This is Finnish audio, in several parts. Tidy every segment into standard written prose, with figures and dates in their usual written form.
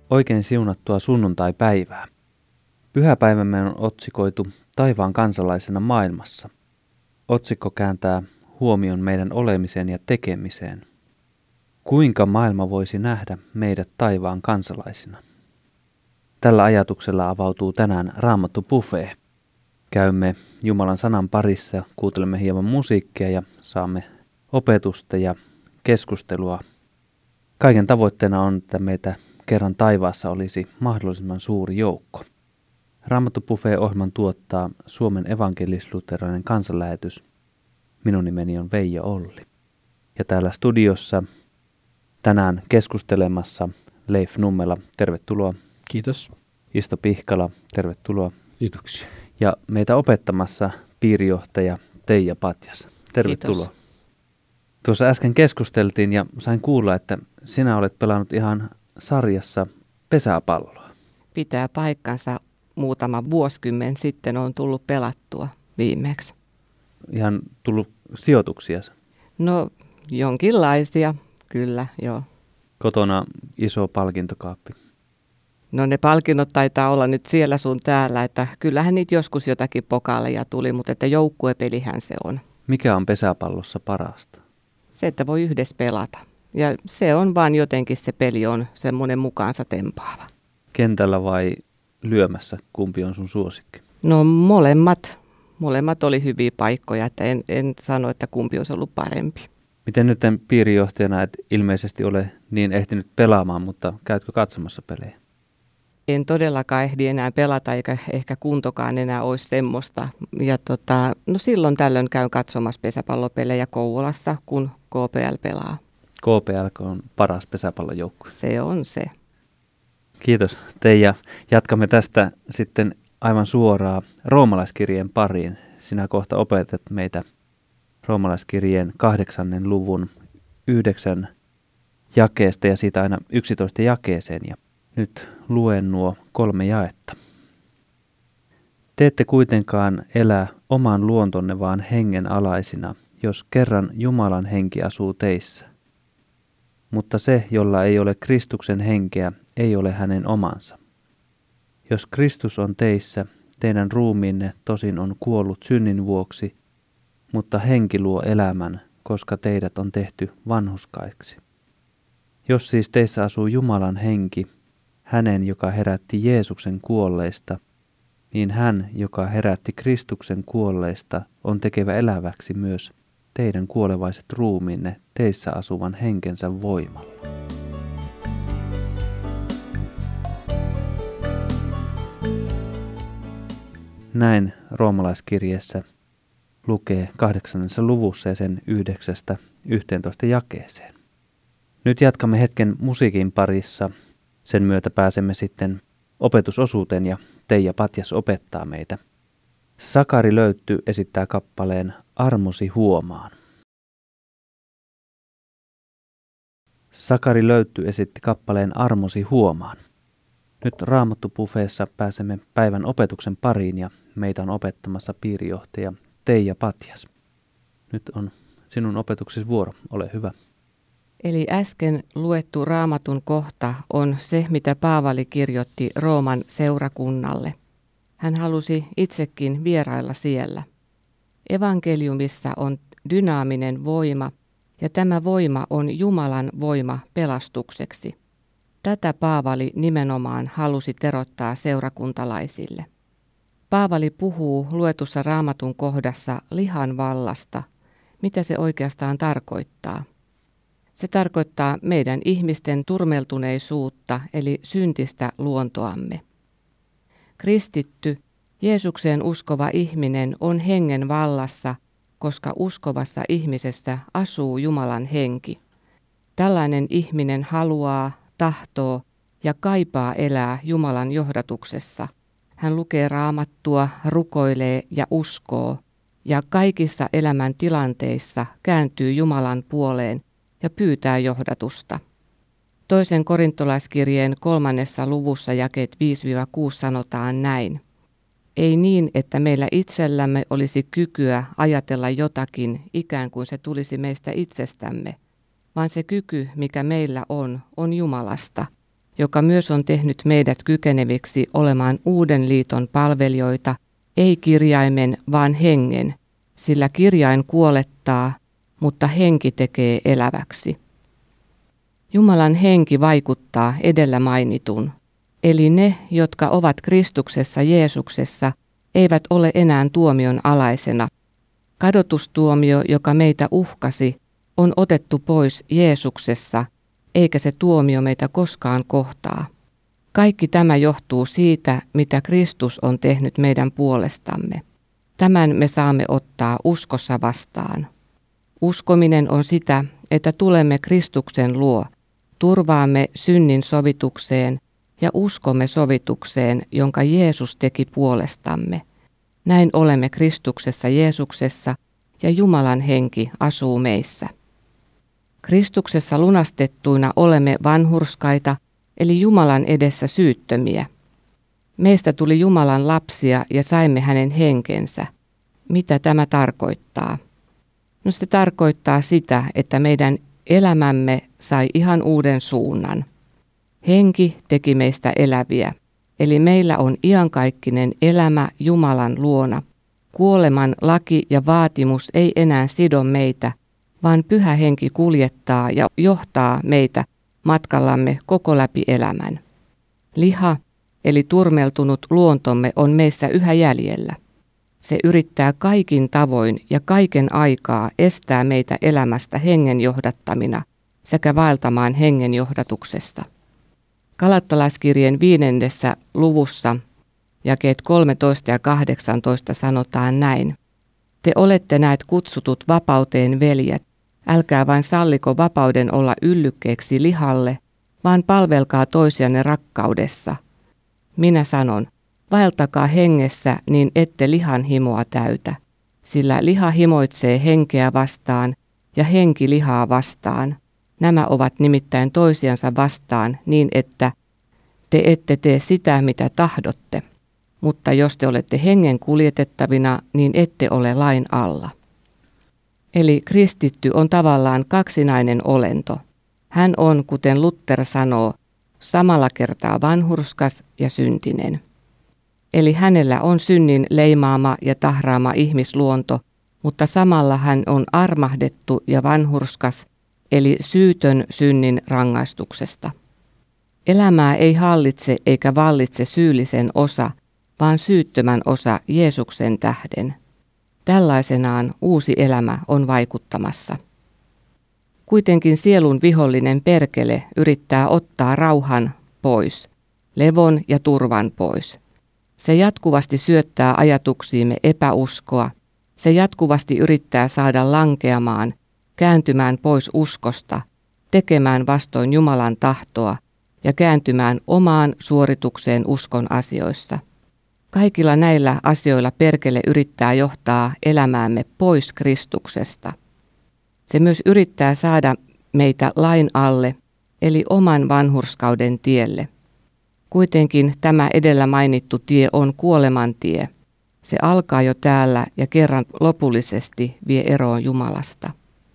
Oikein siunattua sunnuntaipäivää. Pyhäpäivämme on otsikoitu taivaan kansalaisena maailmassa. Otsikko kääntää huomion meidän olemiseen ja tekemiseen. Kuinka maailma voisi nähdä meidät taivaan kansalaisina? Tällä ajatuksella avautuu tänään Raamattu Buffet. Käymme Jumalan sanan parissa, kuuntelemme hieman musiikkia ja saamme opetusta ja keskustelua. Kaiken tavoitteena on, että meitä kerran taivaassa olisi mahdollisimman suuri joukko. Raamattu Buffet-ohjelman tuottaa Suomen evankelis-luterilainen kansanlähetys. Minun nimeni on Veijo Olli. Ja täällä studiossa tänään keskustelemassa Leif Nummela, tervetuloa. Kiitos. Isto Pihkala, tervetuloa. Kiitoksia. Ja meitä opettamassa piirijohtaja Teija Patjas. Tervetuloa. Kiitos. Tuossa äsken keskusteltiin ja sain kuulla, että sinä olet pelannut ihan sarjassa pesäpalloa. Pitää paikkansa. Muutama vuosikymmen sitten on tullut pelattua viimeksi. Ihan tullut sijoituksia. No jonkinlaisia, kyllä, joo. Kotona iso palkintokaappi. No ne palkinnot taitaa olla nyt siellä sun täällä, että kyllähän niitä joskus jotakin pokaaleja tuli, mutta että joukkuepelihän se on. Mikä on pesäpallossa parasta? Se, että voi yhdessä pelata. Ja se on vaan jotenkin se peli on semmoinen mukaansa tempaava. Kentällä vai lyömässä? Kumpi on sun suosikki? No molemmat oli hyviä paikkoja, että en sano, että kumpi olisi ollut parempi. Miten nyt piirijohtajana et ilmeisesti ole niin ehtinyt pelaamaan, mutta käytkö katsomassa pelejä? En todellakaan ehdi enää pelata, eikä ehkä kuntokaan enää olisi semmoista. Ja no silloin tällöin käyn katsomassa pesäpallopelejä Kouvolassa, kun KPL pelaa. KPL on paras pesäpallojoukkue. Se on se. Kiitos Teija. Jatkamme tästä sitten aivan suoraan roomalaiskirjeen pariin. Sinä kohta opetat meitä roomalaiskirjeen 8. luvun 9 jakeesta ja siitä aina 11 jakeeseen. Ja nyt luen nuo 3 jaetta. Te ette kuitenkaan elä oman luontonne vaan hengen alaisina, jos kerran Jumalan henki asuu teissä. Mutta se, jolla ei ole Kristuksen henkeä, ei ole hänen omansa. Jos Kristus on teissä, teidän ruumiinne tosin on kuollut synnin vuoksi, mutta henki luo elämän, koska teidät on tehty vanhurskaiksi. Jos siis teissä asuu Jumalan henki, hänen, joka herätti Jeesuksen kuolleista, niin hän, joka herätti Kristuksen kuolleista, on tekevä eläväksi myös teidän kuolevaiset ruumiinne teissä asuvan henkensä voimalla. Näin roomalaiskirjeessä lukee 8. luvussa ja sen 9-11 jakeeseen. Nyt jatkamme hetken musiikin parissa. Sen myötä pääsemme sitten opetusosuuteen ja Teija Patjas opettaa meitä. Sakari Löytty esittää kappaleen Armosi huomaan. Sakari Löytty esitti kappaleen Armosi huomaan. Nyt Raamattu Buffeessa pääsemme päivän opetuksen pariin ja meitä on opettamassa piirijohtaja Teija Patjas. Nyt on sinun opetuksesi vuoro, ole hyvä. Eli äsken luettu Raamatun kohta on se, mitä Paavali kirjoitti Rooman seurakunnalle. Hän halusi itsekin vierailla siellä. Evankeliumissa on dynaaminen voima, ja tämä voima on Jumalan voima pelastukseksi. Tätä Paavali nimenomaan halusi terottaa seurakuntalaisille. Paavali puhuu luetussa Raamatun kohdassa lihan vallasta. Mitä se oikeastaan tarkoittaa? Se tarkoittaa meidän ihmisten turmeltuneisuutta eli syntistä luontoamme. Kristitty, Jeesukseen uskova ihminen on hengen vallassa, koska uskovassa ihmisessä asuu Jumalan henki. Tällainen ihminen haluaa, tahtoo ja kaipaa elää Jumalan johdatuksessa. Hän lukee Raamattua, rukoilee ja uskoo, ja kaikissa elämän tilanteissa kääntyy Jumalan puoleen ja pyytää johdatusta. 2. korintolaiskirjeen 3. luvussa jakeet 5-6 sanotaan näin. Ei niin, että meillä itsellämme olisi kykyä ajatella jotakin ikään kuin se tulisi meistä itsestämme, vaan se kyky, mikä meillä on Jumalasta, joka myös on tehnyt meidät kykeneviksi olemaan uuden liiton palvelijoita, ei kirjaimen, vaan hengen, sillä kirjain kuolettaa, mutta henki tekee eläväksi. Jumalan henki vaikuttaa edellä mainitun, eli ne, jotka ovat Kristuksessa Jeesuksessa, eivät ole enää tuomion alaisena. Kadotustuomio, joka meitä uhkasi, on otettu pois Jeesuksessa, eikä se tuomio meitä koskaan kohtaa. Kaikki tämä johtuu siitä, mitä Kristus on tehnyt meidän puolestamme. Tämän me saamme ottaa uskossa vastaan. Uskominen on sitä, että tulemme Kristuksen luo, turvaamme synnin sovitukseen ja uskomme sovitukseen, jonka Jeesus teki puolestamme. Näin olemme Kristuksessa Jeesuksessa ja Jumalan henki asuu meissä. Kristuksessa lunastettuina olemme vanhurskaita, eli Jumalan edessä syyttömiä. Meistä tuli Jumalan lapsia ja saimme hänen henkensä. Mitä tämä tarkoittaa? No se tarkoittaa sitä, että meidän elämämme sai ihan uuden suunnan. Henki teki meistä eläviä, eli meillä on iankaikkinen elämä Jumalan luona. Kuoleman laki ja vaatimus ei enää sido meitä, vaan Pyhä Henki kuljettaa ja johtaa meitä matkallamme koko läpi elämän. Liha, eli turmeltunut luontomme, on meissä yhä jäljellä. Se yrittää kaikin tavoin ja kaiken aikaa estää meitä elämästä hengen johdattamina sekä vaeltamaan hengen johdatuksessa. Galattalaiskirjeen 5. luvussa jakeet 13 ja 18 sanotaan näin. Te olette näet kutsutut vapauteen, veljet. Älkää vain salliko vapauden olla yllykkeeksi lihalle, vaan palvelkaa toisianne rakkaudessa. Minä sanon, vaeltakaa hengessä, niin ette lihan himoa täytä, sillä liha himoitsee henkeä vastaan ja henki lihaa vastaan. Nämä ovat nimittäin toisiansa vastaan niin, että te ette tee sitä, mitä tahdotte. Mutta jos te olette hengen kuljetettavina, niin ette ole lain alla. Eli kristitty on tavallaan kaksinainen olento. Hän on, kuten Luther sanoo, samalla kertaa vanhurskas ja syntinen. Eli hänellä on synnin leimaama ja tahraama ihmisluonto, mutta samalla hän on armahdettu ja vanhurskas, eli syytön synnin rangaistuksesta. Elämää ei hallitse eikä vallitse syyllisen osa, vaan syyttömän osa Jeesuksen tähden. Tällaisenaan uusi elämä on vaikuttamassa. Kuitenkin sielun vihollinen perkele yrittää ottaa rauhan pois, levon ja turvan pois. Se jatkuvasti syöttää ajatuksiimme epäuskoa. Se jatkuvasti yrittää saada lankeamaan, kääntymään pois uskosta, tekemään vastoin Jumalan tahtoa ja kääntymään omaan suoritukseen uskon asioissa. Kaikilla näillä asioilla perkele yrittää johtaa elämäämme pois Kristuksesta. Se myös yrittää saada meitä lain alle, eli oman vanhurskauden tielle. Kuitenkin tämä edellä mainittu tie on kuoleman tie. Se alkaa jo täällä ja kerran lopullisesti vie eroon Jumalasta.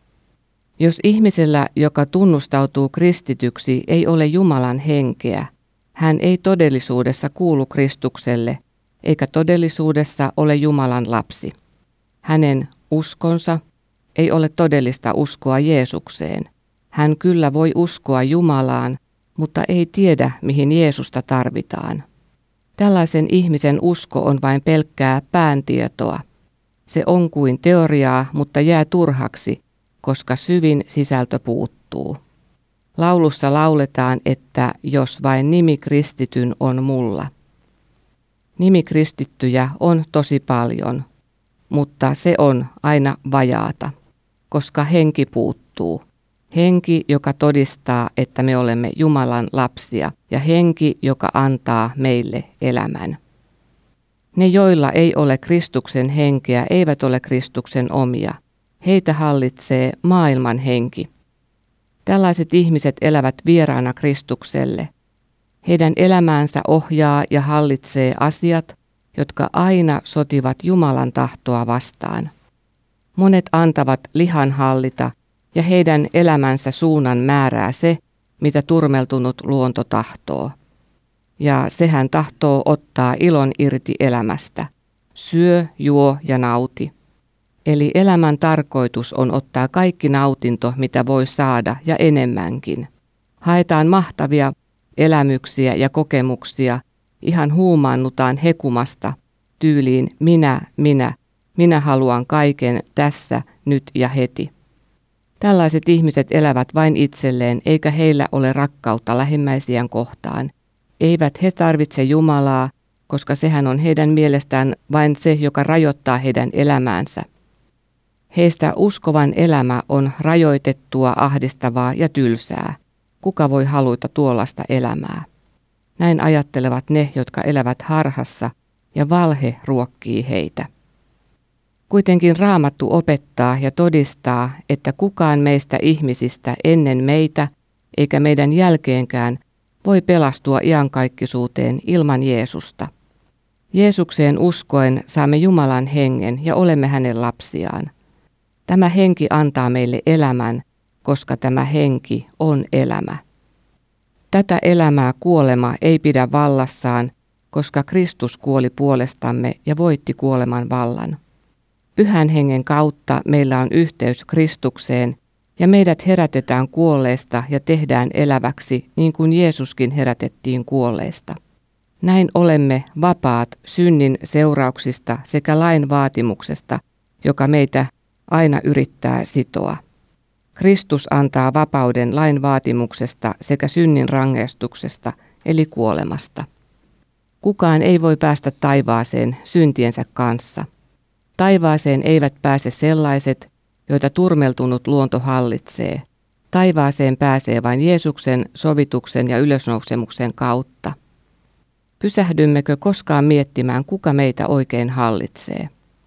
Jos ihmisellä, joka tunnustautuu kristityksi, ei ole Jumalan henkeä, hän ei todellisuudessa kuulu Kristukselle, eikä todellisuudessa ole Jumalan lapsi. Hänen uskonsa ei ole todellista uskoa Jeesukseen. Hän kyllä voi uskoa Jumalaan, mutta ei tiedä, mihin Jeesusta tarvitaan. Tällaisen ihmisen usko on vain pelkkää pääntietoa. Se on kuin teoriaa, mutta jää turhaksi, koska syvin sisältö puuttuu. Laulussa lauletaan, että jos vain nimi kristityn on mulla. Nimikristittyjä on tosi paljon, mutta se on aina vajaata, koska henki puuttuu. Henki, joka todistaa, että me olemme Jumalan lapsia, ja henki, joka antaa meille elämän. Ne, joilla ei ole Kristuksen henkeä, eivät ole Kristuksen omia. Heitä hallitsee maailman henki. Tällaiset ihmiset elävät vieraana Kristukselle. Heidän elämäänsä ohjaa ja hallitsee asiat, jotka aina sotivat Jumalan tahtoa vastaan. Monet antavat lihan hallita, ja heidän elämänsä suunnan määrää se, mitä turmeltunut luonto tahtoo. Ja sehän tahtoo ottaa ilon irti elämästä. Syö, juo ja nauti. Eli elämän tarkoitus on ottaa kaikki nautinto, mitä voi saada ja enemmänkin. Haetaan mahtavia elämyksiä ja kokemuksia, ihan huumaannutaan hekumasta tyyliin minä haluan kaiken tässä, nyt ja heti. Tällaiset ihmiset elävät vain itselleen, eikä heillä ole rakkautta lähimmäisiään kohtaan. Eivät he tarvitse Jumalaa, koska sehän on heidän mielestään vain se, joka rajoittaa heidän elämäänsä. Heistä uskovan elämä on rajoitettua, ahdistavaa ja tylsää. Kuka voi haluta tuollaista elämää? Näin ajattelevat ne, jotka elävät harhassa, ja valhe ruokkii heitä. Kuitenkin Raamattu opettaa ja todistaa, että kukaan meistä ihmisistä ennen meitä, eikä meidän jälkeenkään, voi pelastua iankaikkisuuteen ilman Jeesusta. Jeesukseen uskoen saamme Jumalan hengen ja olemme hänen lapsiaan. Tämä henki antaa meille elämän, koska tämä henki on elämä. Tätä elämää kuolema ei pidä vallassaan, koska Kristus kuoli puolestamme ja voitti kuoleman vallan. Pyhän hengen kautta meillä on yhteys Kristukseen ja meidät herätetään kuolleista ja tehdään eläväksi niin kuin Jeesuskin herätettiin kuolleista. Näin olemme vapaat synnin seurauksista sekä lain vaatimuksesta, joka meitä aina yrittää sitoa. Kristus antaa vapauden lain vaatimuksesta sekä synnin rangaistuksesta, eli kuolemasta. Kukaan ei voi päästä taivaaseen syntiensä kanssa. Taivaaseen eivät pääse sellaiset, joita turmeltunut luonto hallitsee. Taivaaseen pääsee vain Jeesuksen sovituksen ja ylösnousemuksen kautta. Pysähdymmekö koskaan miettimään, kuka meitä oikein hallitsee?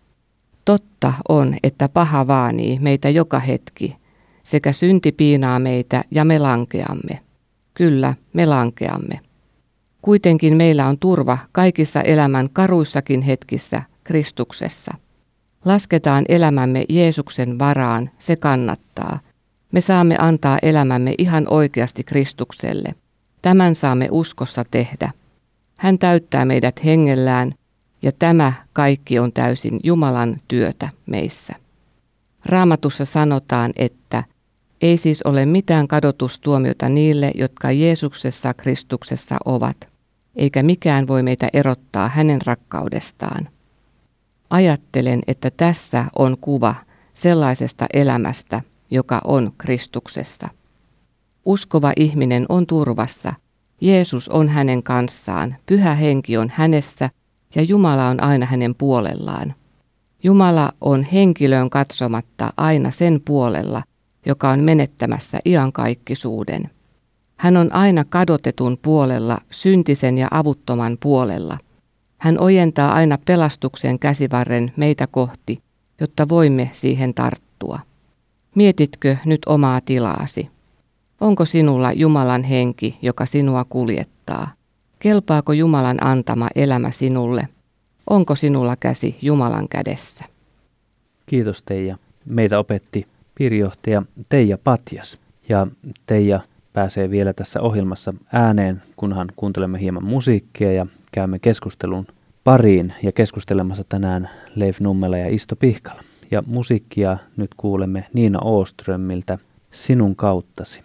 Totta on, että paha vaanii meitä joka hetki, sekä synti piinaa meitä ja me lankeamme. Kyllä, me lankeamme. Kuitenkin meillä on turva kaikissa elämän karuissakin hetkissä Kristuksessa. Lasketaan elämämme Jeesuksen varaan, se kannattaa. Me saamme antaa elämämme ihan oikeasti Kristukselle. Tämän saamme uskossa tehdä. Hän täyttää meidät hengellään, ja tämä kaikki on täysin Jumalan työtä meissä. Raamatussa sanotaan, että ei siis ole mitään kadotustuomiota niille, jotka Jeesuksessa Kristuksessa ovat, eikä mikään voi meitä erottaa hänen rakkaudestaan. Ajattelen, että tässä on kuva sellaisesta elämästä, joka on Kristuksessa. Uskova ihminen on turvassa. Jeesus on hänen kanssaan, Pyhä Henki on hänessä ja Jumala on aina hänen puolellaan. Jumala on henkilöön katsomatta aina sen puolella, joka on menettämässä iankaikkisuuden. Hän on aina kadotetun puolella, syntisen ja avuttoman puolella. Hän ojentaa aina pelastuksen käsivarren meitä kohti, jotta voimme siihen tarttua. Mietitkö nyt omaa tilaasi? Onko sinulla Jumalan henki, joka sinua kuljettaa? Kelpaako Jumalan antama elämä sinulle? Onko sinulla käsi Jumalan kädessä? Kiitos Teija. Meitä opetti piirijohtaja Teija Patjas. Ja Teija pääsee vielä tässä ohjelmassa ääneen, kunhan kuuntelemme hieman musiikkia ja käymme keskustelun pariin ja keskustelemassa tänään Leif Nummela ja Isto Pihkala. Ja musiikkia nyt kuulemme Nina Åströmiltä Sinun kauttasi.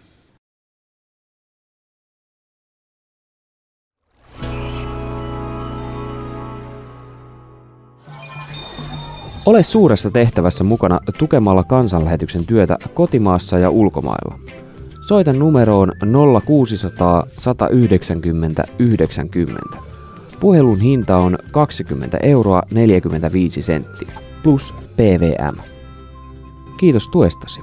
Ole suuressa tehtävässä mukana tukemalla kansanlähetyksen työtä kotimaassa ja ulkomailla. Soita numeroon 0600 190 90. Puhelun hinta on 20 euroa 45 senttiä plus PVM. Kiitos tuestasi.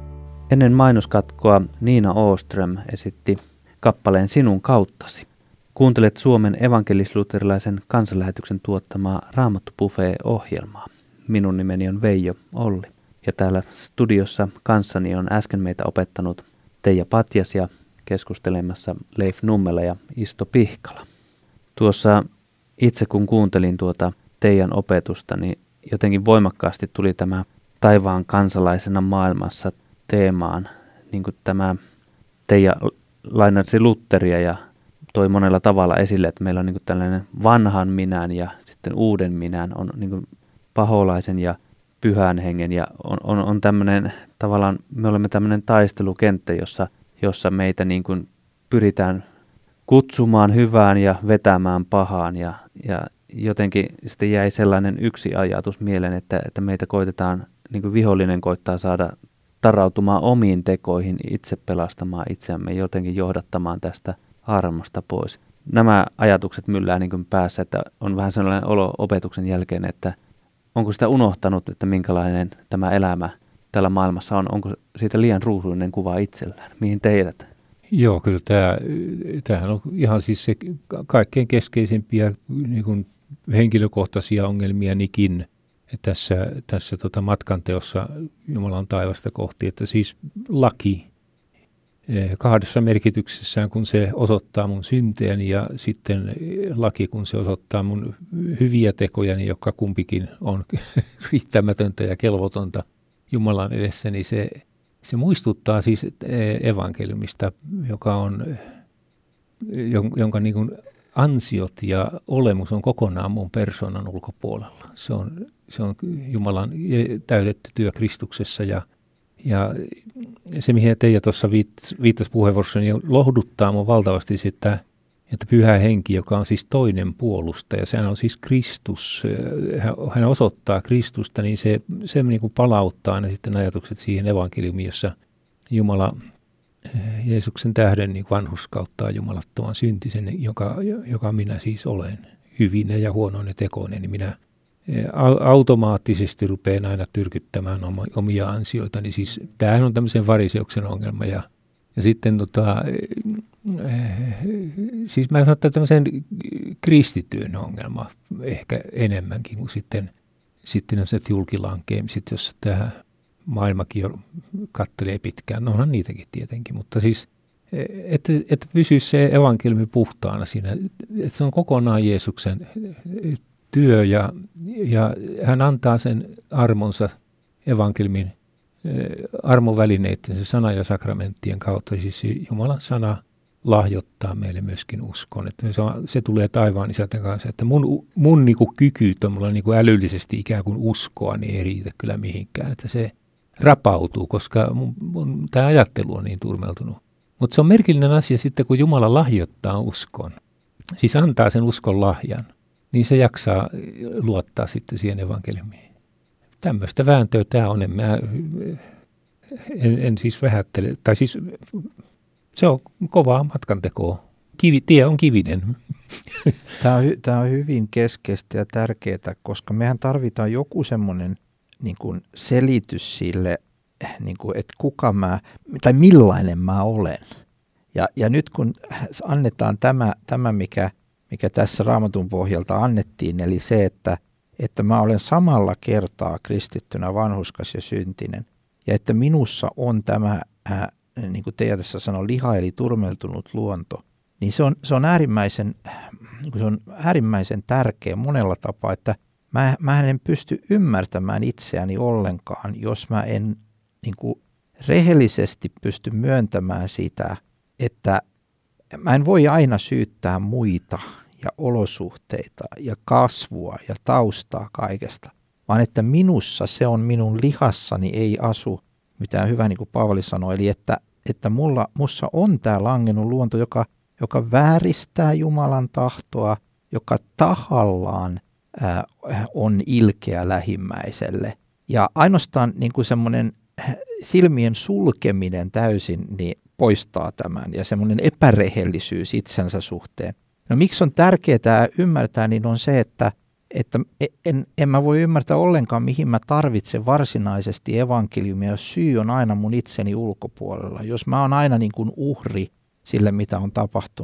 Ennen mainoskatkoa Nina Åström esitti kappaleen Sinun kauttasi. Kuuntelet Suomen evankelis-luterilaisen kansanlähetyksen tuottamaa Raamattu Buffet-ohjelmaa. Minun nimeni on Veijo Olli ja täällä studiossa kanssani on äsken meitä opettanut Teija Patjas ja keskustelemassa Leif Nummela ja Isto Pihkala. Tuossa itse kun kuuntelin tuota Teijan opetusta, niin jotenkin voimakkaasti tuli tämä taivaan kansalaisena maailmassa teemaan, niin kuin tämä Teija lainasi Lutheria ja toi monella tavalla esille, että meillä on niin kuin tällainen vanhan minän ja sitten uuden minän, on niin kuin paholaisen ja pyhän hengen ja on tämmöinen tavallaan, me olemme tämmöinen taistelukenttä, jossa meitä niin kuin pyritään kutsumaan hyvään ja vetämään pahaan ja jotenkin sitten jäi sellainen yksi ajatus mieleen, että meitä koitetaan, niin kuin vihollinen koittaa saada tarautumaan omiin tekoihin, itse pelastamaan itseämme, jotenkin johdattamaan tästä armosta pois. Nämä ajatukset myllää niin kuin päässä, että on vähän sellainen olo opetuksen jälkeen, että onko sitä unohtanut, että minkälainen tämä elämä tällä maailmassa on, onko siitä liian ruusuinen kuva itsellään, mihin teidät? Joo, kyllä tämähän on ihan siis se kaikkein keskeisimpiä niin kuin henkilökohtaisia ongelmianikin tässä matkanteossa Jumalan taivasta kohti, että siis laki kahdessa merkityksessään, kun se osoittaa mun synteeni ja sitten laki, kun se osoittaa mun hyviä tekojani, jotka kumpikin on riittämätöntä ja kelvotonta Jumalan edessä, niin se muistuttaa siis evankeliumista, jonka niin kuin ansiot ja olemus on kokonaan mun persoonan ulkopuolella. Se on Jumalan täytetty työ Kristuksessa ja se, mihin Teija tuossa viittasi puheenvuorossa, niin lohduttaa mun valtavasti sitä, että Pyhä Henki, joka on siis toinen puolustaja, sehän on siis Kristus, hän osoittaa Kristusta, niin se niin kuin palauttaa aina sitten ajatukset siihen evankeliumiin, jossa Jumala Jeesuksen tähden niin vanhurskauttaa jumalattoman syntisen, joka minä siis olen, hyvinen ja huonoinen tekoinen, niin minä automaattisesti rupean aina tyrkyttämään omia ansioitani. Siis tämähän on tämmöisen fariseuksen ongelma ja sitten siis mä sanon, että tämmöisen kristityn ongelma ehkä enemmänkin kuin sitten tämmöiset julkilankeemiset, jossa tämä maailmakin jo kattelee pitkään. No onhan niitäkin tietenkin, mutta siis että pysyisi se evankeliumi puhtaana siinä, että se on kokonaan Jeesuksen työ ja hän antaa sen armonsa evankeliumin armovälineiden, se sana ja sakramenttien kautta. Siis Jumalan sana lahjoittaa meille myöskin uskon. Että se tulee taivaan isältä kanssa, että mun niinku kyky tuommoilla niinku älyllisesti ikään kuin uskoa, niin ei riitä kyllä mihinkään. Että se rapautuu, koska tämä ajattelu on niin turmeltunut. Mutta se on merkillinen asia sitten, kun Jumala lahjoittaa uskon, siis antaa sen uskon lahjan, niin se jaksaa luottaa sitten siihen evankeliumiin. Tämmöistä vääntöä tämä on, en siis vähättele, tai siis se on kovaa matkantekoa. Tie on kivinen. Tämä on hyvin keskeistä ja tärkeää, koska mehän tarvitaan joku semmoinen niin kuin selitys sille, niin kuin, että kuka mä, tai millainen mä olen. Ja nyt kun annetaan tämä mikä tässä Raamatun pohjalta annettiin, eli se, että mä olen samalla kertaa kristittynä vanhurskas ja syntinen, ja että minussa on tämä, niin kuin Teija tässä sanoi, liha eli turmeltunut luonto, niin se on äärimmäisen tärkeä monella tapaa, että mä en pysty ymmärtämään itseäni ollenkaan, jos mä en niin kuin rehellisesti pysty myöntämään sitä, että mä en voi aina syyttää muita ja olosuhteita ja kasvua ja taustaa kaikesta, vaan että minussa se on minun lihassani ei asu mitään hyvää, niin kuin Paavali sanoi, eli että mussa on tämä langennut luonto, joka vääristää Jumalan tahtoa, joka tahallaan on ilkeä lähimmäiselle. Ja ainoastaan niin kuin semmoinen silmien sulkeminen täysin niin poistaa tämän ja semmoinen epärehellisyys itsensä suhteen. No miksi on tärkeää ymmärtää, niin on se, että en mä voi ymmärtää ollenkaan, mihin mä tarvitsen varsinaisesti evankeliumia, jos syy on aina mun itseni ulkopuolella. Jos mä oon aina niin kuin uhri sille, mitä on tapahtunut.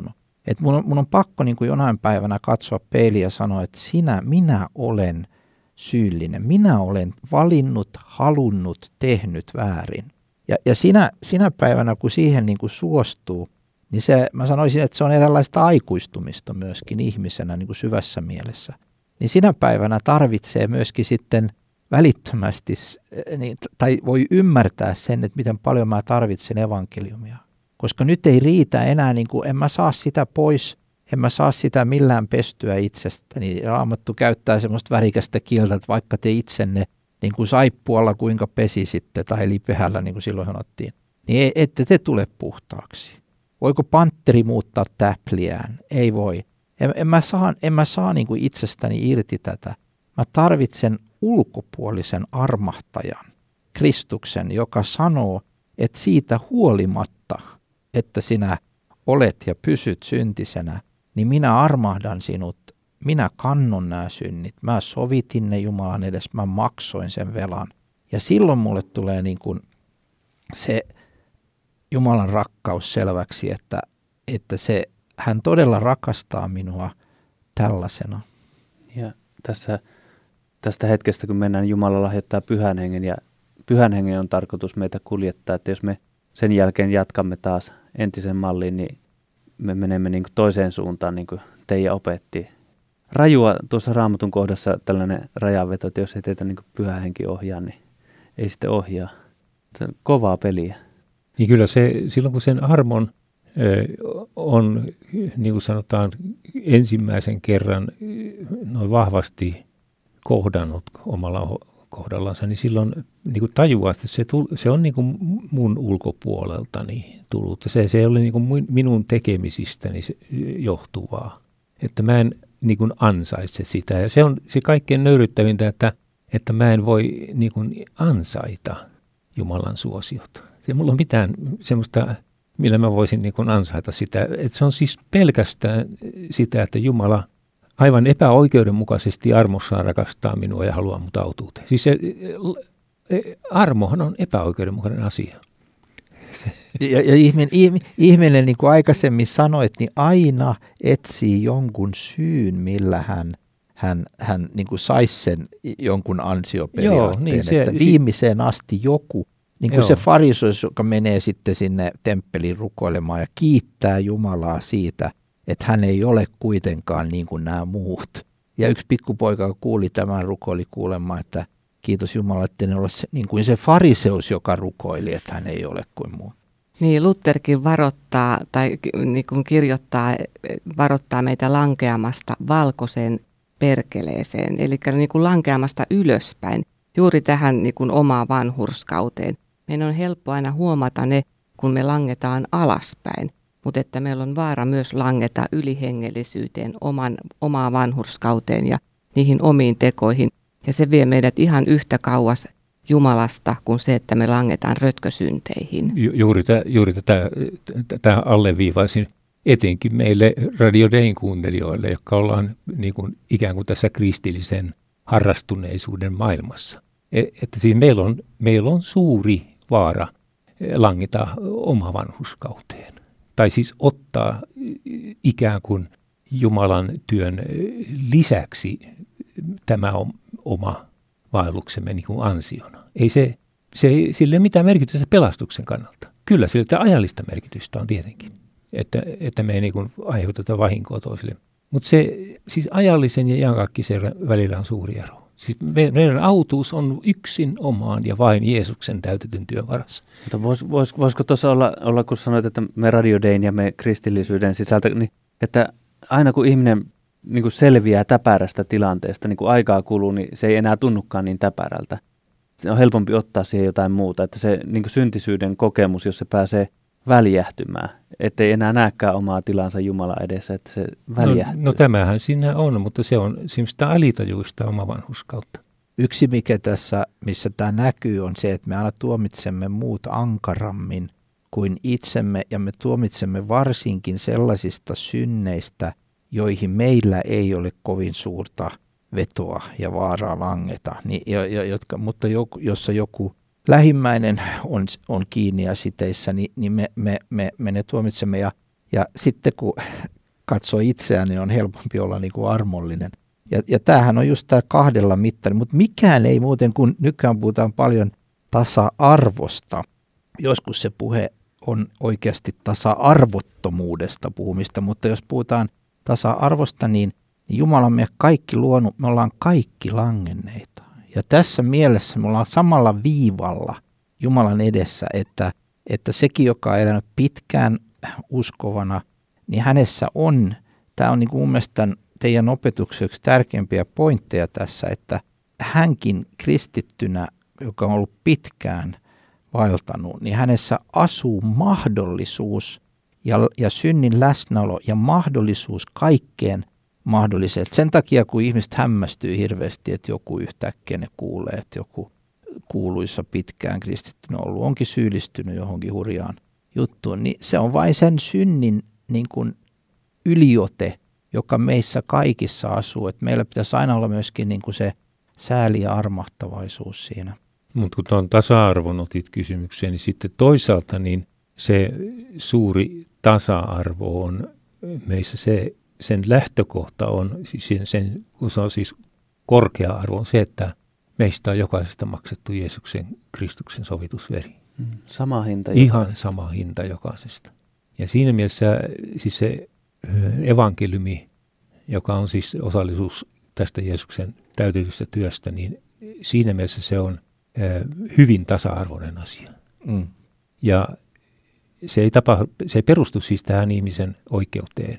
Että mun on pakko niin kuin jonain päivänä katsoa peiliin ja sanoa, että minä olen syyllinen. Minä olen valinnut, halunnut, tehnyt väärin. Ja sinä päivänä, kun siihen niin kuin suostuu, niin mä sanoisin, että se on eräänlaista aikuistumista myöskin ihmisenä niin kuin syvässä mielessä. Niin sinä päivänä tarvitsee myöskin sitten välittömästi, tai voi ymmärtää sen, että miten paljon mä tarvitsen evankeliumia. Koska nyt ei riitä enää, niin kuin, en mä saa sitä pois, en mä saa sitä millään pestyä itsestäni. Raamattu käyttää semmoista värikästä kieltä, että vaikka te itsenne niin kuin saippualla kuinka pesisitte tai lipehällä, niin kuin silloin sanottiin, niin ette te tule puhtaaksi. Voiko pantteri muuttaa täpliään? Ei voi. En mä saa niin kuin itsestäni irti tätä. Mä tarvitsen ulkopuolisen armahtajan, Kristuksen, joka sanoo, että siitä huolimatta, että sinä olet ja pysyt syntisenä, niin minä armahdan sinut, minä kannon nämä synnit, mä sovitin ne Jumalan edes, mä maksoin sen velan. Ja silloin mulle tulee niin kuin se Jumalan rakkaus selväksi, että hän todella rakastaa minua tällaisena. Ja tästä hetkestä, kun mennään, Jumala lahjoittaa Pyhän Hengen, ja Pyhän Hengen on tarkoitus meitä kuljettaa, että jos me sen jälkeen jatkamme taas entisen malliin, niin me menemme niin kuin toiseen suuntaan, niin kuin Teija opetti. Rajua tuossa Raamatun kohdassa tällainen rajanveto, että jos ei teitä niin kuin Pyhä Henki ohjaa, niin ei sitten ohjaa. Se on kovaa peliä. Niin kyllä silloin kun sen armon on, niin kuin sanotaan, ensimmäisen kerran noin vahvasti kohdannut omalla kohdallansa, niin silloin niin kuin tajuaa, että se on niin kuin mun ulkopuoleltani tullut. Se ei ole niin kuin minun tekemisistäni johtuvaa. Että mä en niin kuin ansaitse sitä. Ja se on se kaikkein nöyryttävintä, että mä en voi niin kuin ansaita Jumalan suosiota. Ei mulla ole mitään semmoista, millä mä voisin niin kuin ansaita sitä. Että se on siis pelkästään sitä, että Jumala aivan epäoikeudenmukaisesti armossaan rakastaa minua ja haluaa mut autuuteen. Siis armohan on epäoikeudenmukainen asia. Ja ihminen, niin kuin aikaisemmin sanoit, niin aina etsii jonkun syyn, millä hän niin kuin saisi sen jonkun ansioperiaatteen. Joo, niin että viimeiseen asti joku, niin kuin se fariseus, joka menee sitten sinne temppeliin rukoilemaan ja kiittää Jumalaa siitä, että hän ei ole kuitenkaan niin kuin nämä muut. Ja yksi pikkupoika kuuli tämän, rukoili kuulemaan, että kiitos Jumala, että ne ole niin kuin se fariseus, joka rukoili, että hän ei ole kuin muut. Niin, Lutherkin varoittaa, tai niin kuin varoittaa meitä lankeamasta valkoiseen perkeleeseen, eli niin kuin lankeamasta ylöspäin, juuri tähän niin kuin omaan vanhurskauteen. Meidän on helppo aina huomata ne, kun me langetaan alaspäin, mutta että meillä on vaara myös langeta ylihengellisyyteen, omaan vanhurskauteen ja niihin omiin tekoihin. Ja se vie meidät ihan yhtä kauas Jumalasta kuin se, että me langetaan rötkösynteihin. Juuri tätä alleviivaisin etenkin meille Radio Dayn kuuntelijoille, jotka ollaan niin kuin ikään kuin tässä kristillisen harrastuneisuuden maailmassa. Että siis meillä on suuri vaara langeta oma vanhurskauteen. Tai siis ottaa ikään kuin Jumalan työn lisäksi tämä on oma vaelluksemme niin kuin ansiona. Ei sille mitään merkitystä pelastuksen kannalta. Kyllä sillä ajallista merkitystä on tietenkin, että me ei niin kuin aiheuteta vahinkoa toisille. Mutta se siis ajallisen ja iankaikkisen välillä on suuri ero. Siis meidän autuus on yksin omaan ja vain Jeesuksen täytetyn työn varassa. Mutta voisiko tuossa olla, kun sanoit, että me Radio Dayn ja me kristillisyyden sisältä, niin että aina kun ihminen niin kuin selviää täpärästä tilanteesta, niin kun aikaa kuluu, niin se ei enää tunnukaan niin täpärältä. Se on helpompi ottaa siihen jotain muuta, että se niin kuin syntisyyden kokemus, jos se pääsee väljähtymään, ettei enää näekään omaa tilansa Jumala edessä, että se väljähtyy. No tämähän siinä on, mutta se on semmoista alitajuista oma vanhurskautta. Yksi mikä tässä, missä tämä näkyy, on se, että me aina tuomitsemme muut ankarammin kuin itsemme, ja me tuomitsemme varsinkin sellaisista synneistä, joihin meillä ei ole kovin suurta vetoa ja vaaraa langeta, mutta jossa joku lähimmäinen on kiinni ja siteissä, niin me ne tuomitsemme. Ja sitten kun katsoo itseään, niin on helpompi olla niin kuin armollinen. Ja tämähän on just tämä 2 mittari, mutta mikään ei muuten, kun nykyään puhutaan paljon tasa-arvosta. Joskus se puhe on oikeasti tasa-arvottomuudesta puhumista, mutta jos puhutaan tasa-arvosta, niin Jumala on meidät kaikki luonut, me ollaan kaikki langenneita. Ja tässä mielessä me ollaan samalla viivalla Jumalan edessä, että sekin, joka on elänyt pitkään uskovana, niin hänessä on, tämä on niin kuin mun mielestä teidän opetuksen yksi tärkeimpiä pointteja tässä, että hänkin kristittynä, joka on ollut pitkään vaeltanut, niin hänessä asuu mahdollisuus ja synnin läsnäolo ja mahdollisuus kaikkeen mahdolliseen. Sen takia, kun ihmiset hämmästyy hirveästi, että joku yhtäkkiä ne kuulee, että joku kuuluissa pitkään kristittynä ollut onkin syyllistynyt johonkin hurjaan juttuun, niin se on vain sen synnin niin kuin yliote, joka meissä kaikissa asuu. Että meillä pitäisi aina olla myöskin niin kuin se sääli ja armahtavaisuus siinä. Mutta kun tuon tasa-arvon otit kysymykseen, niin sitten toisaalta niin se suuri tasa-arvo on meissä sen lähtökohta on, kun se on siis korkea arvo, on se, että meistä on jokaisesta maksettu Jeesuksen Kristuksen sovitusveri. Sama hinta. Ihan sama hinta jokaisesta. Ja siinä mielessä siis se evankeliumi, joka on siis osallisuus tästä Jeesuksen täytetystä työstä, niin siinä mielessä se on hyvin tasa-arvoinen asia. Ja se ei perustu siis tähän ihmisen oikeuteen,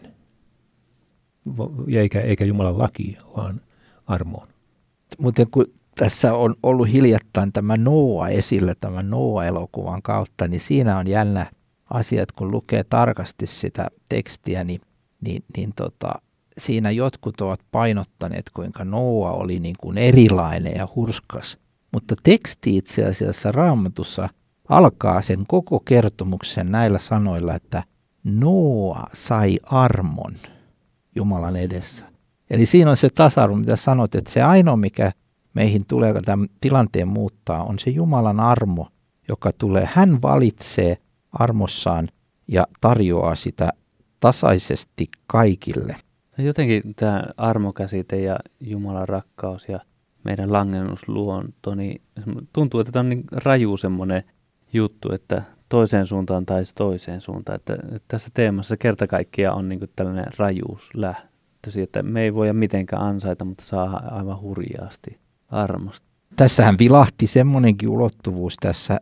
eikä Jumalan lakiin, vaan armoon. Mutta kun tässä on ollut hiljattain tämä Noa esillä, tämän Noa-elokuvan kautta, niin siinä on jännä asia, että kun lukee tarkasti sitä tekstiä, niin siinä jotkut ovat painottaneet, kuinka Noa oli niin kuin erilainen ja hurskas. Mutta teksti itse asiassa Raamatussa alkaa sen koko kertomuksen näillä sanoilla, että Noa sai armon Jumalan edessä. Eli siinä on se tasa-arvo, mitä sanot, että se ainoa, mikä meihin tulee, joka tämän tilanteen muuttaa, on se Jumalan armo, joka tulee. Hän valitsee armossaan ja tarjoaa sitä tasaisesti kaikille. Jotenkin tämä armokäsite ja Jumalan rakkaus ja meidän langennusluonto, niin tuntuu, että tämä on niin raju semmoinen juttu, että toiseen suuntaan tai toiseen suuntaan. Että tässä teemassa kerta kaikkiaan on niin kuin tällainen rajuus lähtösi, että me ei voida mitenkään ansaita, mutta saa aivan hurjaasti armosta. Tässähän vilahti semmoinenkin ulottuvuus tässä,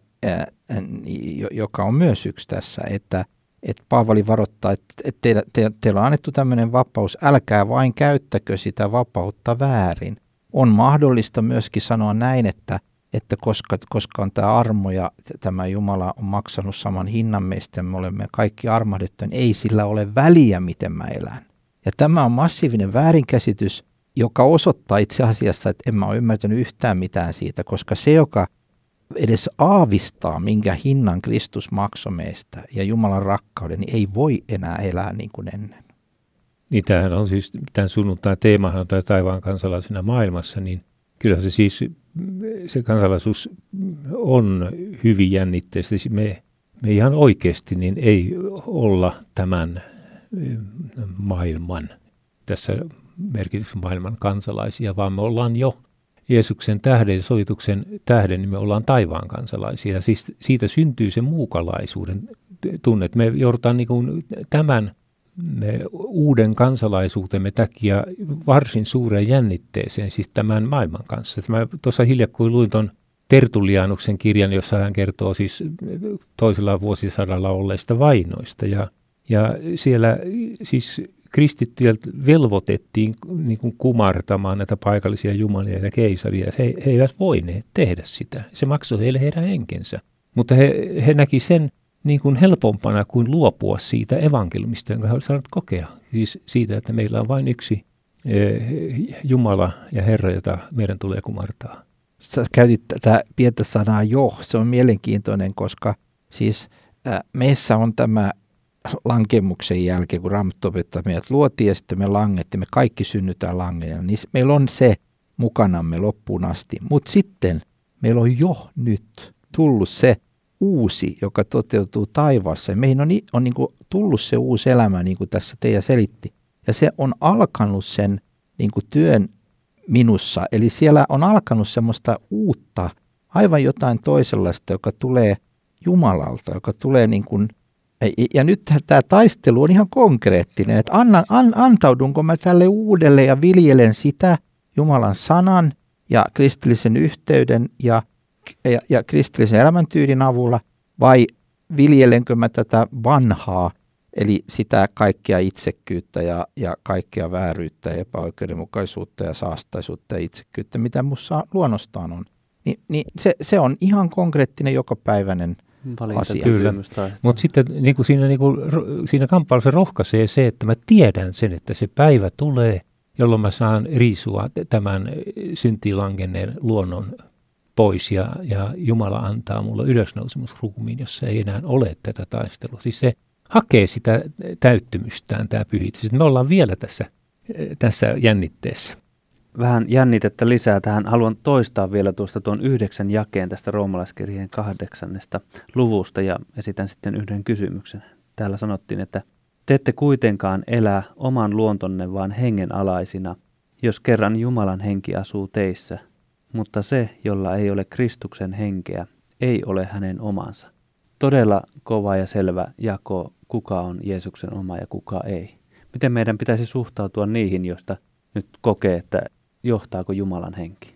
joka on myös yksi tässä, että Paavali varoittaa, että teillä on annettu tämmöinen vapaus, älkää vain käyttäkö sitä vapautta väärin. On mahdollista myöskin sanoa näin, että koska on tämä armo ja tämä Jumala on maksanut saman hinnan meistä ja me olemme kaikki armahdettu, niin ei sillä ole väliä, miten mä elän. Ja tämä on massiivinen väärinkäsitys, joka osoittaa itse asiassa, että en mä ole ymmärtänyt yhtään mitään siitä, koska se, joka edes aavistaa, minkä hinnan Kristus maksoi meistä ja Jumalan rakkauden, niin ei voi enää elää niin kuin ennen. Niin tämähän on siis, tämän sunnuntain teemahan tai taivaan kansalaisena maailmassa, niin kyllä se siis, se kansalaisuus on hyvin jännitteistä. Me ihan oikeasti niin ei olla tämän maailman, tässä merkityksen maailman kansalaisia, vaan me ollaan jo Jeesuksen tähden ja sovituksen tähden, niin me ollaan taivaan kansalaisia. Siis siitä syntyy se muukalaisuuden tunne, että me joudutaan niin kuin tämän uuden kansalaisuutemme takia varsin suureen jännitteeseen, siis tämän maailman kanssa. Mä tuossa hiljakkoin luin tuon Tertullianuksen kirjan, jossa hän kertoo siis toisella vuosisadalla olleista vainoista. Ja siellä siis kristittyjä velvoitettiin niin kuin kumartamaan näitä paikallisia jumalia ja keisaria. He eivät voineet tehdä sitä. Se maksoi heille heidän henkensä. Mutta he näki sen niin kuin helpompana kuin luopua siitä evankeliumista, jonka he olivat saaneet kokea. Siis siitä, että meillä on vain yksi Jumala ja Herra, jota meidän tulee kumartaa. Sä käytit tätä pientä sanaa jo. Se on mielenkiintoinen, koska siis meissä on tämä lankemuksen jälkeen, kun Raamattu opettaa meidät luotiin ja sitten me langettiin, me kaikki synnytään langena, niin meillä on se mukanamme loppuun asti. Mutta sitten meillä on jo nyt tullut se uusi, joka toteutuu taivaassa. Ja meihin on niin kuin tullut se uusi elämä, niin kuin tässä Teija selitti. Ja se on alkanut sen niin kuin työn minussa. Eli siellä on alkanut semmoista uutta, aivan jotain toisenlaista, joka tulee Jumalalta, joka tulee niin kuin, ja nyt tämä taistelu on ihan konkreettinen, että antaudunko mä tälle uudelle ja viljelen sitä Jumalan sanan ja kristillisen yhteyden ja kristillisen elämäntyylin avulla, vai viljelenkö mä tätä vanhaa, eli sitä kaikkea itsekkyyttä ja kaikkea vääryyttä ja epäoikeudenmukaisuutta ja saastaisuutta ja itsekkyyttä, mitä musta luonnostaan on. Niin se on ihan konkreettinen jokapäiväinen asia. Kyllä, mutta sitten siinä kamppailussa rohkaisee se, että mä tiedän sen, että se päivä tulee, jolloin mä saan riisua tämän syntiin langenneen luonnon pois ja Jumala antaa mulle ylösnousemusruumiin, jossa ei enää ole tätä taistelua. Siis se hakee sitä täyttymystään, tämä pyhitys. Me ollaan vielä tässä jännitteessä. Vähän jännitettä lisää tähän. Haluan toistaa vielä tuosta tuon 9 jakeen tästä roomalaiskirjeen 8. luvusta ja esitän sitten yhden kysymyksen. Täällä sanottiin, että te ette kuitenkaan elä oman luontonne vaan hengen alaisina, jos kerran Jumalan henki asuu teissä, mutta se, jolla ei ole Kristuksen henkeä, ei ole hänen omansa. Todella kova ja selvä jako, kuka on Jeesuksen oma ja kuka ei. Miten meidän pitäisi suhtautua niihin, joista nyt kokee, että johtaako Jumalan henki?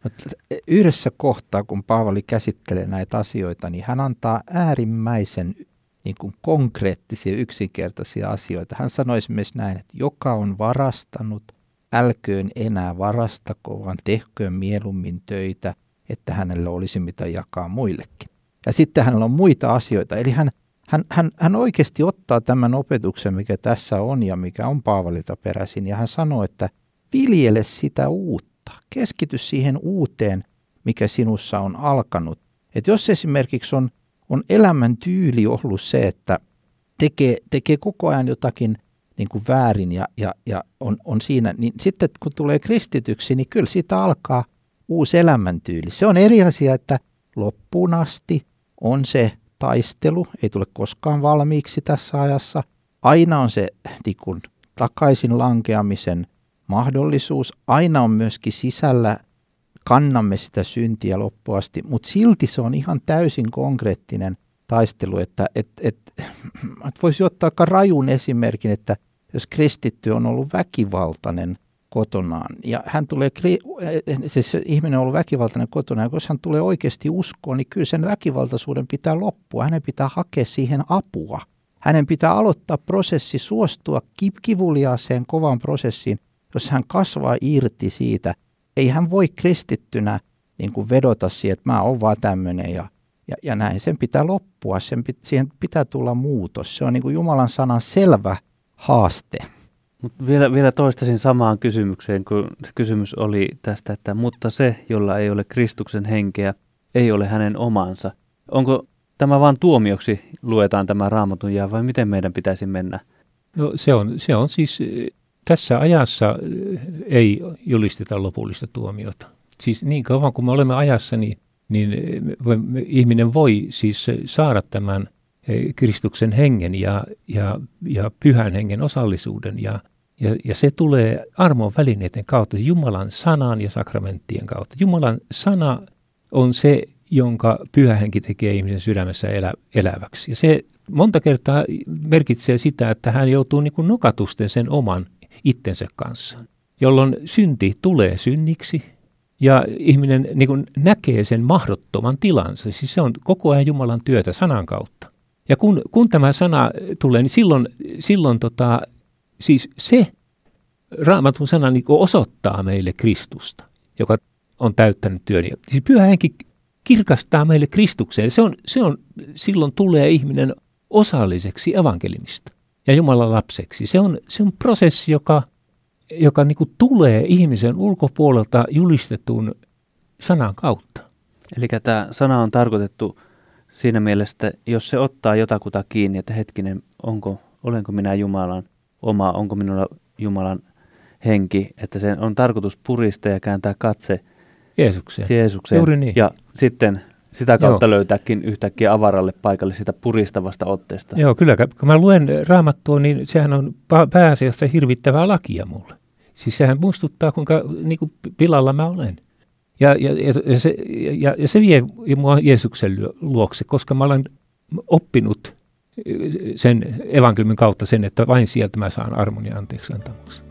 Yhdessä kohtaa, kun Paavali käsittelee näitä asioita, niin hän antaa äärimmäisen niin kuin konkreettisia, yksinkertaisia asioita. Hän sanoi esimerkiksi näin, että joka on varastanut, älköön enää varastako, vaan tehköön mieluummin töitä, että hänellä olisi mitä jakaa muillekin. Ja sitten hänellä on muita asioita. Eli hän oikeasti ottaa tämän opetuksen, mikä tässä on ja mikä on Paavalilta peräisin, ja hän sanoo, että viljele sitä uutta. Keskity siihen uuteen, mikä sinussa on alkanut. Et jos esimerkiksi on elämäntyyli ollut se, että tekee koko ajan jotakin niin kuin väärin ja on siinä, niin sitten kun tulee kristityksi, niin kyllä siitä alkaa uusi elämäntyyli. Se on eri asia, että loppuun asti on se taistelu, ei tule koskaan valmiiksi tässä ajassa. Aina on se niin kuin takaisin lankeamisen mahdollisuus. Aina on myöskin sisällä, kannamme sitä syntiä loppuun asti, mutta silti se on ihan täysin konkreettinen taistelu, että voisi ottaa aika rajun esimerkin, että jos kristitty on ollut väkivaltainen kotonaan, ja se ihminen on ollut väkivaltainen kotona, ja jos hän tulee oikeasti uskoon, niin kyllä sen väkivaltaisuuden pitää loppua. Hänen pitää hakea siihen apua. Hänen pitää aloittaa prosessi, suostua kivuliaaseen kovaan prosessiin, jos hän kasvaa irti siitä. Ei hän voi kristittynä niin kuin vedota siihen, että mä oon vaan tämmöinen ja näin. Sen pitää loppua, siihen pitää tulla muutos. Se on niin kuin Jumalan sanan selvä haaste. Mutta vielä toistaisin samaan kysymykseen, kun se kysymys oli tästä, että mutta se, jolla ei ole Kristuksen henkeä, ei ole hänen omansa. Onko tämä vain tuomioksi, luetaan tämä Raamatun jae, vai miten meidän pitäisi mennä? No, se on siis, tässä ajassa ei julisteta lopullista tuomiota. Siis niin kauan kuin me olemme ajassa, niin ihminen voi siis saada tämän Kristuksen hengen ja pyhän hengen osallisuuden ja se tulee armon välineiden kautta, Jumalan sanan ja sakramenttien kautta. Jumalan sana on se, jonka pyhä henki tekee ihmisen sydämessä eläväksi. Ja se monta kertaa merkitsee sitä, että hän joutuu niin kuin nokatusten sen oman itsensä kanssa, jolloin synti tulee synniksi ja ihminen niin kuin näkee sen mahdottoman tilansa. Siis se on koko ajan Jumalan työtä sanan kautta. Ja kun tämä sana tulee, niin silloin siis se Raamatun sana niin osoittaa meille Kristusta, joka on täyttänyt työn. Siis pyhä henki kirkastaa meille Kristukseen. Silloin tulee ihminen osalliseksi evankelimista ja Jumalan lapseksi. Se on prosessi, joka niin kuin tulee ihmisen ulkopuolelta julistetun sanan kautta. Eli tämä sana on tarkoitettu siinä mielessä, että jos se ottaa jotakuta kiinni, että hetkinen, olenko minä Jumalan oma, onko minulla Jumalan henki, että sen on tarkoitus puristaa ja kääntää katse Jeesukseen. Juuri niin. Ja sitten sitä kautta löytääkin yhtäkkiä avaralle paikalle sitä puristavasta otteesta. Joo, kyllä. Kun mä luen Raamattua, niin sehän on pääasiassa hirvittävää lakia mulle. Siis sehän muistuttaa, kuinka niin kuin pilalla mä olen. Ja se vie mua Jeesuksen luokse, koska mä olen oppinut sen evankeliumin kautta sen, että vain sieltä mä saan armon ja anteeksi antamuksen.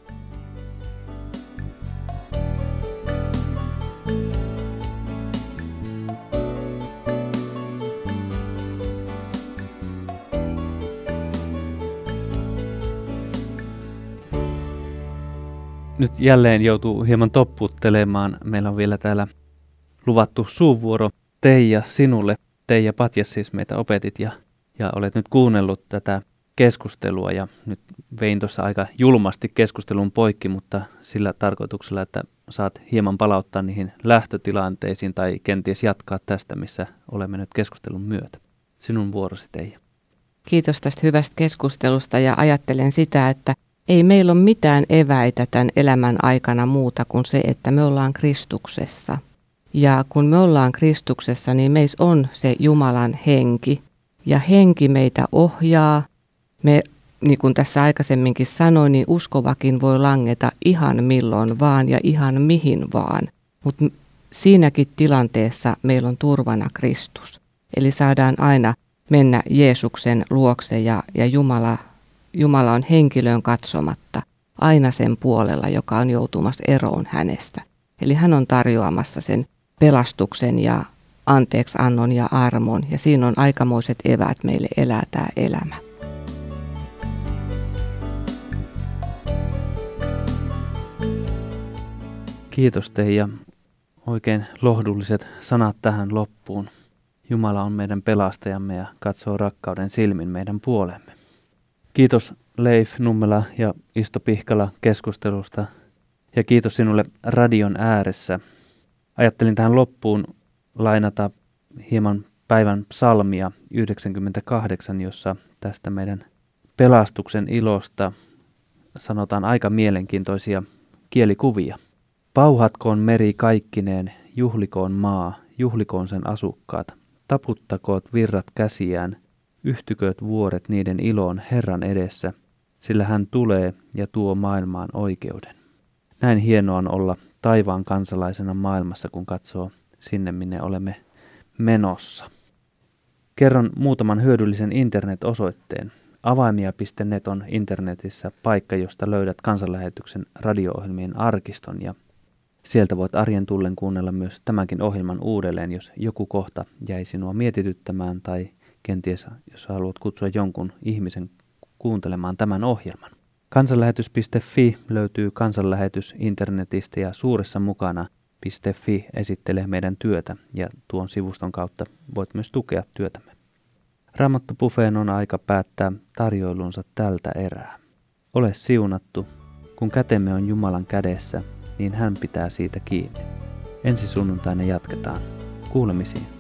Nyt jälleen joutuu hieman topputtelemaan. Meillä on vielä täällä luvattu suuvuoro Teija sinulle. Teija Patjas siis meitä opetit ja olet nyt kuunnellut tätä keskustelua ja nyt vein tuossa aika julmasti keskustelun poikki, mutta sillä tarkoituksella, että saat hieman palauttaa niihin lähtötilanteisiin tai kenties jatkaa tästä, missä olemme nyt keskustelun myötä. Sinun vuorosi, Teija. Kiitos tästä hyvästä keskustelusta ja ajattelen sitä, että ei meillä ole mitään eväitä tämän elämän aikana muuta kuin se, että me ollaan Kristuksessa. Ja kun me ollaan Kristuksessa, niin meissä on se Jumalan henki. Ja henki meitä ohjaa. Me, niin kuin tässä aikaisemminkin sanoin, niin uskovakin voi langeta ihan milloin vaan ja ihan mihin vaan. Mutta siinäkin tilanteessa meillä on turvana Kristus. Eli saadaan aina mennä Jeesuksen luokse ja Jumala on henkilöön katsomatta aina sen puolella, joka on joutumassa eroon hänestä. Eli hän on tarjoamassa sen pelastuksen ja anteeksiannon ja armon. Ja siinä on aikamoiset eväät meille elää tämä elämä. Kiitos Teija. Oikein lohdulliset sanat tähän loppuun. Jumala on meidän pelastajamme ja katsoo rakkauden silmin meidän puolemme. Kiitos Leif Nummela ja Isto Pihkala keskustelusta ja kiitos sinulle radion ääressä. Ajattelin tähän loppuun lainata hieman päivän psalmia 98, jossa tästä meidän pelastuksen ilosta sanotaan aika mielenkiintoisia kielikuvia. Pauhatkoon meri kaikkineen, juhlikoon maa, juhlikoon sen asukkaat, taputtakoot virrat käsiään, yhtykööt vuoret niiden iloon Herran edessä, sillä hän tulee ja tuo maailmaan oikeuden. Näin hienoa on olla taivaan kansalaisena maailmassa, kun katsoo sinne, minne olemme menossa. Kerron muutaman hyödyllisen internet-osoitteen. Avaimia.net on internetissä paikka, josta löydät kansanlähetyksen radio-ohjelmien arkiston ja sieltä voit arjen tullen kuunnella myös tämänkin ohjelman uudelleen, jos joku kohta jäi sinua mietityttämään tai kenties jos haluat kutsua jonkun ihmisen kuuntelemaan tämän ohjelman. Kansanlähetys.fi löytyy kansanlähetys internetistä ja suuressa mukana.fi esittelee meidän työtä ja tuon sivuston kautta voit myös tukea työtämme. Raamattobuffeen on aika päättää tarjoilunsa tältä erää. Ole siunattu, kun kätemme on Jumalan kädessä, niin hän pitää siitä kiinni. Ensi sunnuntaina jatketaan. Kuulemisiin.